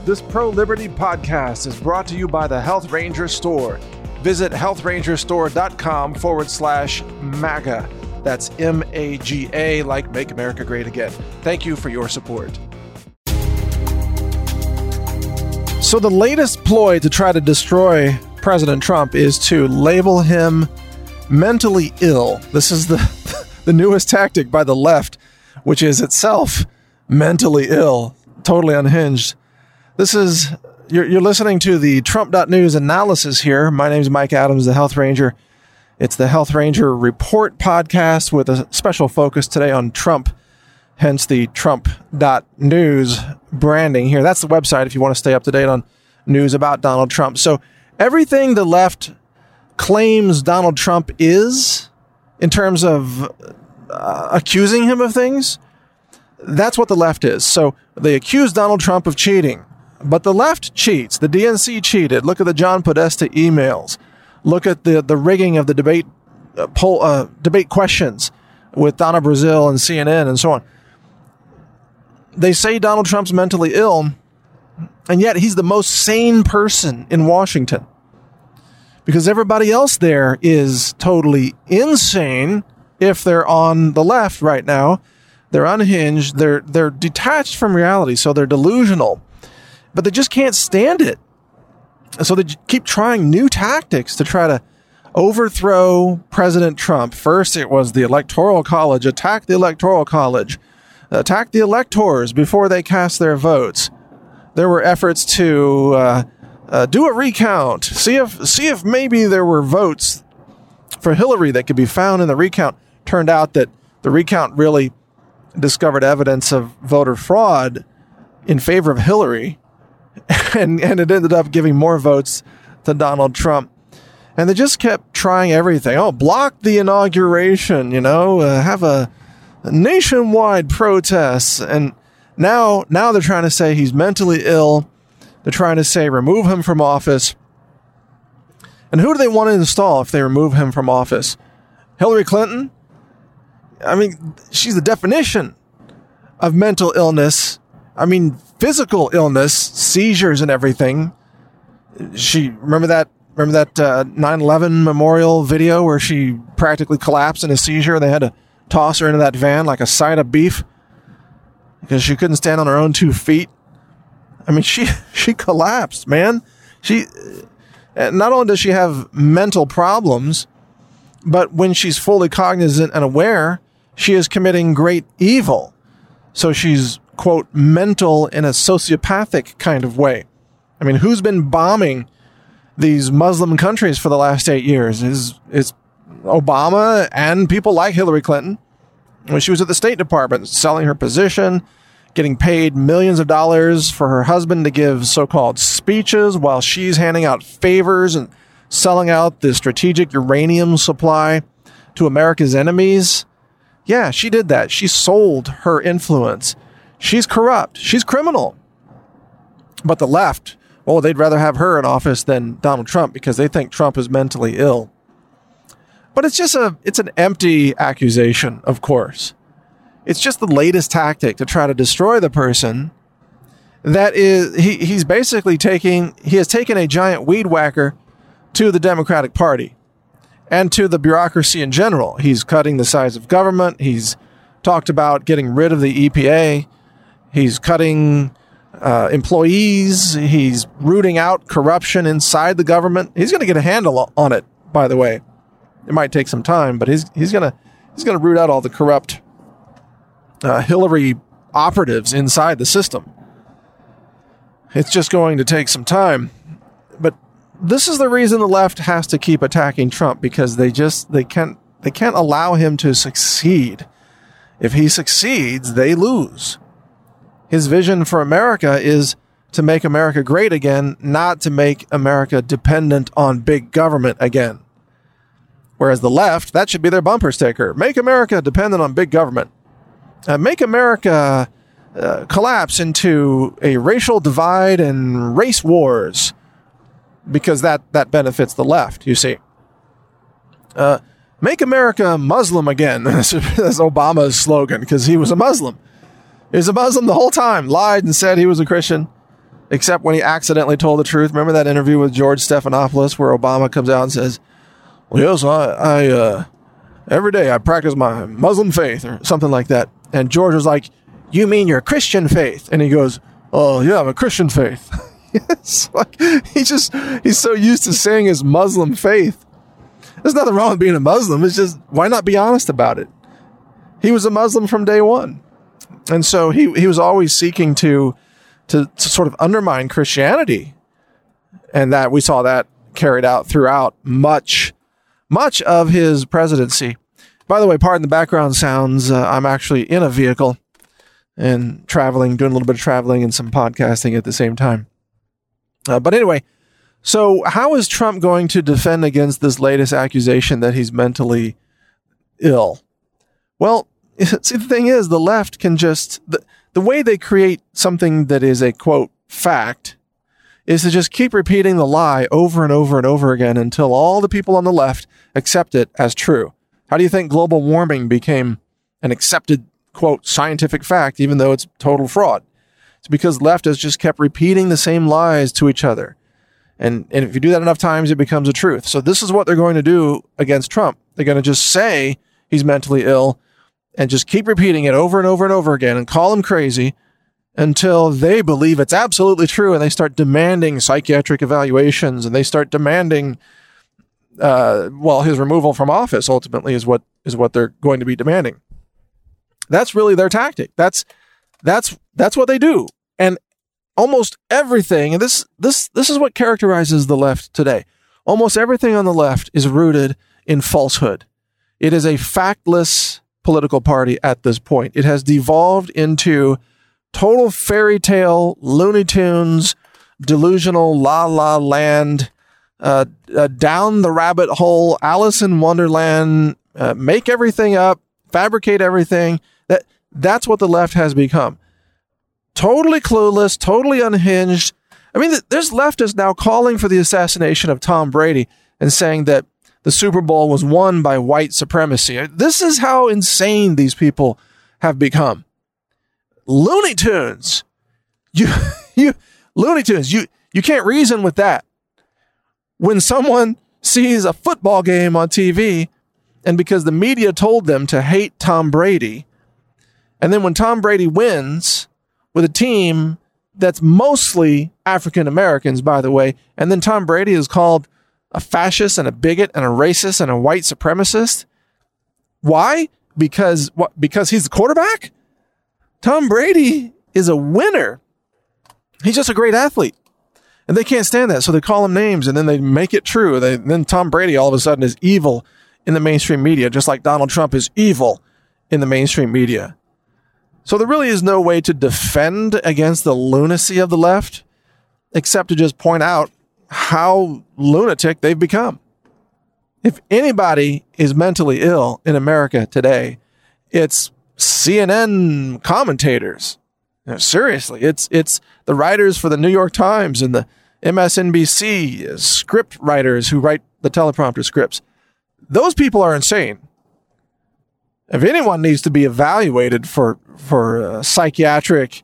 This pro-liberty podcast is brought to you by the Health Ranger Store. Visit healthrangerstore.com/MAGA. That's MAGA, like Make America Great Again. Thank you for your support. So the latest ploy to try to destroy President Trump is to label him mentally ill. This is the newest tactic by the left, which is itself mentally ill, totally unhinged. This is, you're listening to the Trump.news analysis here. My name is Mike Adams, the Health Ranger. It's the Health Ranger Report podcast with a special focus today on Trump, hence the Trump.news branding here. That's the website if you want to stay up to date on news about Donald Trump. So everything the left claims Donald Trump is, in terms of accusing him of things, that's what the left is. So they accuse Donald Trump of cheating, but the left cheats. The DNC cheated. Look at the John Podesta emails. Look at the rigging of the debate debate questions with Donna Brazile and CNN and so on. They say Donald Trump's mentally ill, and yet he's the most sane person in Washington, because everybody else there is totally insane. If they're on the left right now, they're unhinged, they're detached from reality, so they're delusional, but they just can't stand it. So they keep trying new tactics to try to overthrow President Trump. First, it was the Electoral College. Attack the Electoral College. Attack the electors before they cast their votes. There were efforts to do a recount. See if maybe there were votes for Hillary that could be found in the recount. Turned out that the recount really discovered evidence of voter fraud in favor of Hillary, and it ended up giving more votes to Donald Trump. And they just kept trying everything. Oh, block the inauguration, have a nationwide protests. And now they're trying to say he's mentally ill. They're trying to say remove him from office. And who do they want to install if they remove him from office? Hillary Clinton? I mean, she's the definition of mental illness. I mean, physical illness, seizures and everything. Remember that 9/11 memorial video where she practically collapsed in a seizure and they had to toss her into that van like a side of beef because she couldn't stand on her own 2 feet? I mean, she collapsed, man. Not only does she have mental problems, but when she's fully cognizant and aware, she is committing great evil. So she's, quote, mental in a sociopathic kind of way. I mean, who's been bombing these Muslim countries for the last 8 years? It's Obama and people like Hillary Clinton. When she was at the State Department, selling her position, getting paid millions of dollars for her husband to give so-called speeches while she's handing out favors and selling out the strategic uranium supply to America's enemies. Yeah, she did that. She sold her influence. She's corrupt. She's criminal. But the left, well, they'd rather have her in office than Donald Trump because they think Trump is mentally ill. But it's an empty accusation, of course. It's just the latest tactic to try to destroy the person. That is, he has taken a giant weed whacker to the Democratic Party and to the bureaucracy in general. He's cutting the size of government. He's talked about getting rid of the EPA. He's cutting employees. He's rooting out corruption inside the government. He's going to get a handle on it, by the way. It might take some time, but he's going to root out all the corrupt Hillary operatives inside the system. It's just going to take some time. But this is the reason the left has to keep attacking Trump, because they can't allow him to succeed. If he succeeds, they lose. His vision for America is to make America great again, not to make America dependent on big government again. Whereas the left, that should be their bumper sticker. Make America dependent on big government. Make America collapse into a racial divide and race wars, because that benefits the left, you see. Make America Muslim again. That's Obama's slogan, because he was a Muslim. He was a Muslim the whole time, lied and said he was a Christian. except when he accidentally told the truth. Remember that interview with George Stephanopoulos where Obama comes out and says, well, yes, I every day I practice my Muslim faith or something like that. And George was like, you mean your Christian faith? And he goes, oh, yeah, I'm a Christian faith. It's like, he's so used to saying his Muslim faith. There's nothing wrong with being a Muslim. It's just, why not be honest about it? He was a Muslim from day one. And so he was always seeking to sort of undermine Christianity. And that we saw that carried out throughout much of his presidency. By the way, pardon the background sounds. I'm actually in a vehicle and traveling, doing a little bit of traveling and some podcasting at the same time. But anyway, so how is Trump going to defend against this latest accusation that he's mentally ill? Well, see, the thing is, the left can just, the way they create something that is a, quote, fact, is to just keep repeating the lie over and over and over again until all the people on the left accept it as true. How do you think global warming became an accepted, quote, scientific fact, even though it's total fraud? It's because leftists just kept repeating the same lies to each other. And if you do that enough times, it becomes a truth. So this is what they're going to do against Trump. They're going to just say he's mentally ill and just keep repeating it over and over and over again and call him crazy until they believe it's absolutely true, and they start demanding psychiatric evaluations, and they start demanding, his removal from office ultimately is what they're going to be demanding. That's really their tactic. That's what they do. And almost everything, and this is what characterizes the left today. Almost everything on the left is rooted in falsehood. It is a factless political party at this point. It has devolved into total fairy tale, Looney Tunes, delusional La La Land, down the rabbit hole, Alice in Wonderland, make everything up, fabricate everything. That's what the left has become. Totally clueless, totally unhinged. I mean, there's leftists now calling for the assassination of Tom Brady and saying that the Super Bowl was won by white supremacy. This is how insane these people have become. Looney Tunes. Looney Tunes. You can't reason with that. When someone sees a football game on TV, and because the media told them to hate Tom Brady, and then when Tom Brady wins with a team that's mostly African Americans, by the way, and then Tom Brady is called a fascist and a bigot and a racist and a white supremacist. Why? Because he's the quarterback? Tom Brady is a winner. He's just a great athlete. And they can't stand that, so they call him names, and then they make it true. Then Tom Brady all of a sudden is evil in the mainstream media, just like Donald Trump is evil in the mainstream media. So there really is no way to defend against the lunacy of the left, except to just point out how lunatic they've become. If anybody is mentally ill in America today, it's CNN commentators. Seriously, it's the writers for the New York Times and the MSNBC script writers who write the teleprompter scripts. Those people are insane. If anyone needs to be evaluated for psychiatric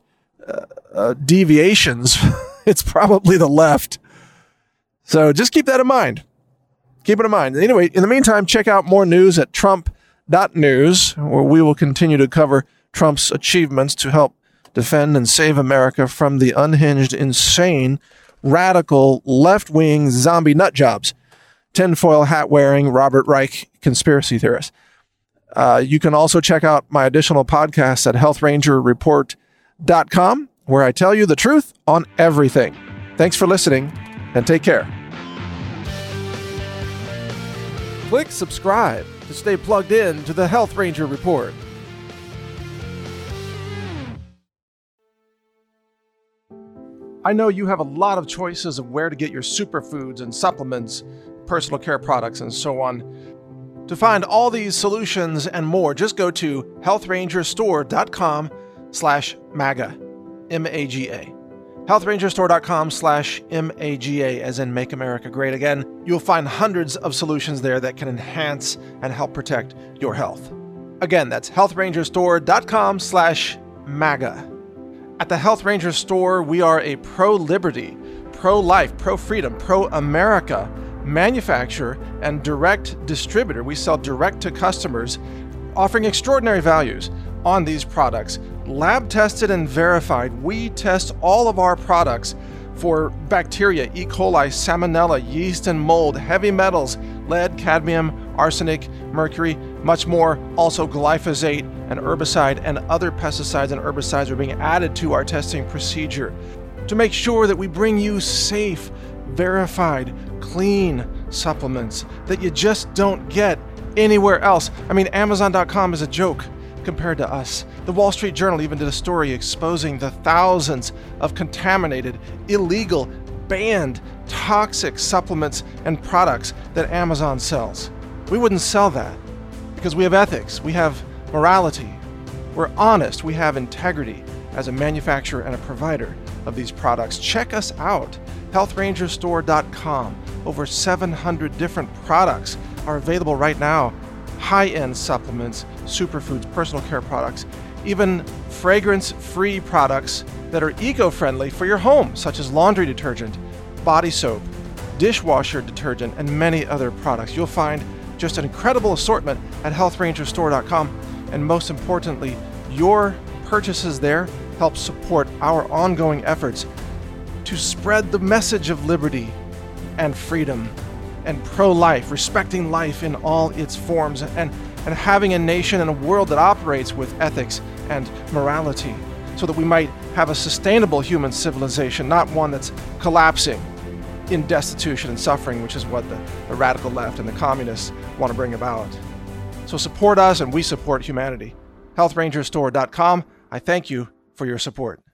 deviations, it's probably the left. So just keep that in mind. Keep it in mind. Anyway, in the meantime, check out more news at Trump.news, where we will continue to cover Trump's achievements to help defend and save America from the unhinged, insane, radical, left-wing zombie nut jobs, tinfoil hat-wearing Robert Reich conspiracy theorists. You can also check out my additional podcasts at healthrangerreport.com, where I tell you the truth on everything. Thanks for listening, and take care. Click subscribe to stay plugged in to the Health Ranger Report. I know you have a lot of choices of where to get your superfoods and supplements, personal care products, and so on. To find all these solutions and more, just go to healthrangerstore.com/MAGA, M-A-G-A. healthrangerstore.com/MAGA, as in Make America Great Again. You'll find hundreds of solutions there that can enhance and help protect your health. Again, that's healthrangerstore.com/MAGA. At the Health Ranger store, we are a pro-liberty, pro-life, pro-freedom, pro-America manufacturer and direct distributor. We sell direct to customers, offering extraordinary values on these products. Lab tested and verified. We test all of our products for bacteria, E. coli, salmonella, yeast and mold, heavy metals, lead, cadmium, arsenic, mercury, much more. Also glyphosate, and herbicide and other pesticides and herbicides are being added to our testing procedure to make sure that we bring you safe, verified, clean supplements that you just don't get anywhere else. I mean, Amazon.com is a joke compared to us. The Wall Street Journal even did a story exposing the thousands of contaminated, illegal, banned, toxic supplements and products that Amazon sells. We wouldn't sell that because we have ethics, we have morality, we're honest, we have integrity as a manufacturer and a provider of these products. Check us out, healthrangerstore.com. Over 700 different products are available right now. High-end supplements, superfoods, personal care products, even fragrance-free products that are eco-friendly for your home, such as laundry detergent, body soap, dishwasher detergent, and many other products. You'll find just an incredible assortment at healthrangerstore.com. And most importantly, your purchases there help support our ongoing efforts to spread the message of liberty and freedom and pro-life, respecting life in all its forms, and having a nation and a world that operates with ethics and morality so that we might have a sustainable human civilization, not one that's collapsing in destitution and suffering, which is what the radical left and the communists want to bring about. So support us and we support humanity. healthrangerstore.com. I thank you for your support.